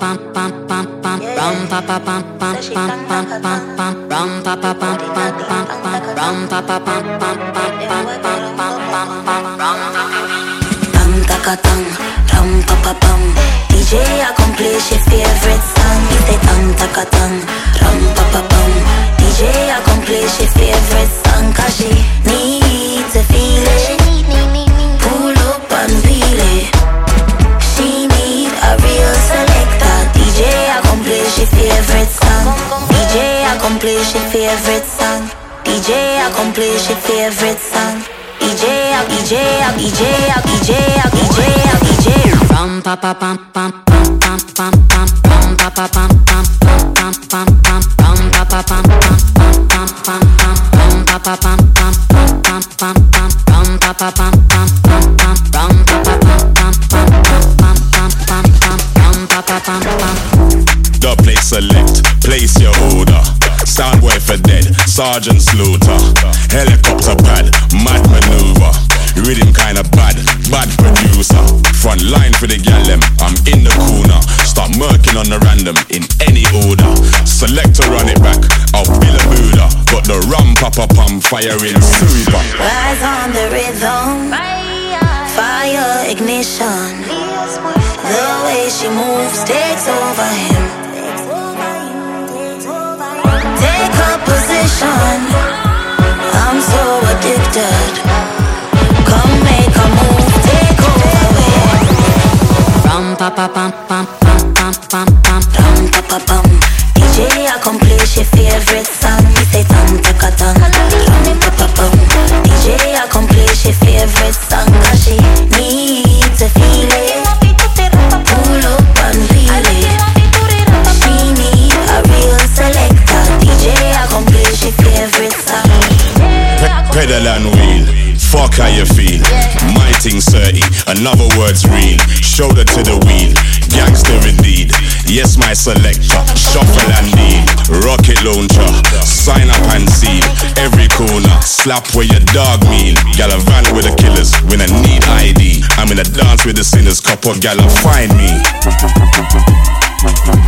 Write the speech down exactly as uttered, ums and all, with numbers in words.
pam pam pam pam rum pa pa pam pam pam pam pam pam rum pa pa pam pam pam pam rum pa pa pam pam pam pam pam pam pam pam rum tam taka tam rum pa pa pam D J accomplish your favorite song. He say tam taka tam rum pa pa pam D J accomplish your favorite song. Cause she needs to feel it. Pull up and feel it. She need a real selector. D J accomplish your favorite song. D J accomplish your favorite song. D J accomplish your favorite song. D J, D J, D J, D J, D J, D J. Rum pa pa pam pam pam pam pam pam. Rum pa pa pam pam pam pam pam pam. Rum pa pa pam pam pam pam pam pam. Rum pa pa pam pam pam pam pam pam. Rum pa pa pam pam pam pam. Rum pa pa pam pam pam pam pam pam pam. Rum pa pa pam pam. The place select, place your order. Soundboy for dead, Sergeant Slaughter. Helicopter pad, mad maneuver. Rhythm kinda bad, bad producer. Front line for the gal them, I'm in the corner. Start murking on the random in any order. Selector run it back, I'll feel a Buddha. Got the rum papa pum firing super. Rise on the rhythm, fire ignition. The way she moves takes over him. Take her position, I'm so addicted. Come make a move, take over him. Rum pa pa pam pam pam pam pam pam. Rum pa pa pam. D J accomplish your favorite song. He say tam taka tam. Rum pa pa pam. D J accomplish your favorite song. Cause she needs to feel it. Pull up and feel it. She need a real selector. D J accomplish your favorite song. Pe- pedal and wheel, fuck how you feel. My thing's thirty, another word's real. Shoulder to the wheel, gangster indeed. Yes, my selector, shuffle and deal. Rocket launcher, sign up and seal. Every corner, slap where your dog mean. Gal a van with the killers, when I need I D. I'm in a dance with the sinners, couple gal find me.